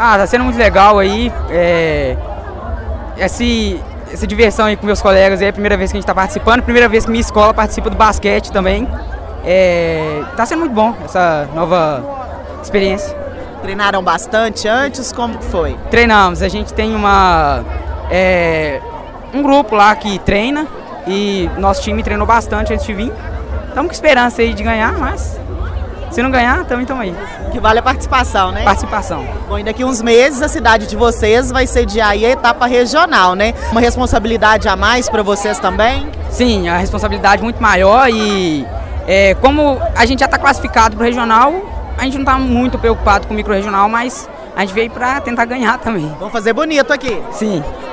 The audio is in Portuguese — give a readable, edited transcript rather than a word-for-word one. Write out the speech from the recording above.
Tá sendo muito legal aí. Essa diversão aí com meus colegas é a primeira vez que a gente está participando, primeira vez que minha escola participa do basquete também. Tá sendo muito bom essa nova experiência. Treinaram bastante antes? Como que foi? Treinamos, a gente tem um grupo lá que treina e nosso time treinou bastante antes de vir. Estamos com esperança aí de ganhar, mas se não ganhar, também estamos aí. O que vale a participação, né? Participação. Bom, daqui uns meses a cidade de vocês vai sediar aí a etapa regional, né? Uma responsabilidade a mais para vocês também? Sim, a responsabilidade muito maior e como a gente já está classificado para o regional, a gente não está muito preocupado com o micro-regional, mas a gente veio para tentar ganhar também. Vamos fazer bonito aqui. Sim.